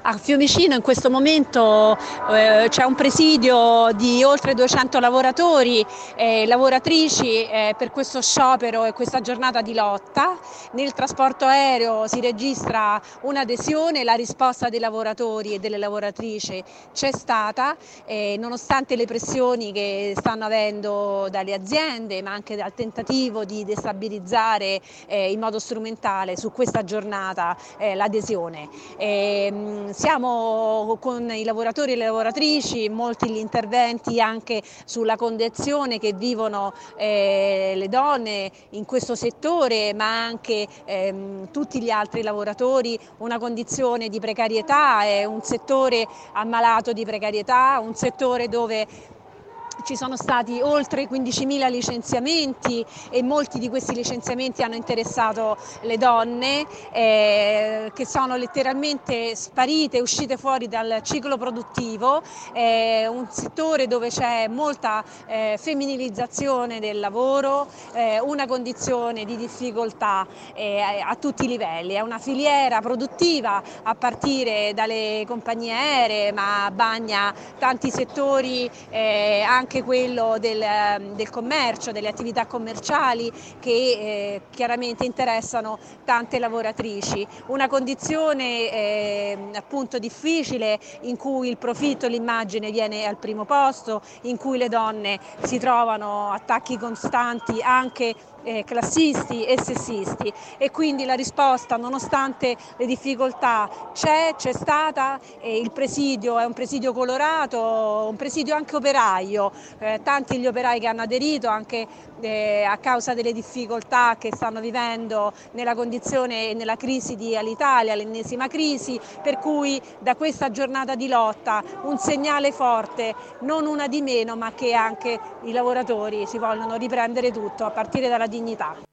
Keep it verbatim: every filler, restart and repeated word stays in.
A Fiumicino in questo momento eh, c'è un presidio di oltre duecento lavoratori e lavoratrici eh, per questo sciopero e questa giornata di lotta. Nel trasporto aereo si registra un'adesione, la risposta dei lavoratori e delle lavoratrici c'è stata, eh, nonostante le pressioni che stanno avendo dalle aziende, ma anche dal tentativo di destabilizzare eh, in modo strumentale su questa giornata eh, l'adesione. Eh, siamo con i lavoratori e le lavoratrici, molti gli interventi anche sulla condizione che vivono eh, le donne in questo settore, ma anche ehm, tutti gli altri lavoratori, una condizione di precarietà, è un settore ammalato di precarietà, un settore dove ci sono stati oltre quindicimila licenziamenti e molti di questi licenziamenti hanno interessato le donne eh, che sono letteralmente sparite, uscite fuori dal ciclo produttivo, eh, un settore dove c'è molta eh, femminilizzazione del lavoro, eh, una condizione di difficoltà eh, a tutti i livelli, è una filiera produttiva a partire dalle compagnie aeree, ma bagna tanti settori, eh, anche quello del, del commercio, delle attività commerciali che eh, chiaramente interessano tante lavoratrici. Una condizione eh, appunto difficile in cui il profitto, l'immagine viene al primo posto, in cui le donne si trovano attacchi costanti anche Eh, classisti e sessisti, e quindi la risposta, nonostante le difficoltà, c'è, c'è stata. Eh, il presidio è un presidio colorato, un presidio anche operaio, eh, tanti gli operai che hanno aderito anche eh, a causa delle difficoltà che stanno vivendo nella condizione e nella crisi di Alitalia, l'ennesima crisi, per cui da questa giornata di lotta un segnale forte, non una di meno, ma che anche i lavoratori si vogliono riprendere tutto a partire dalla dignità.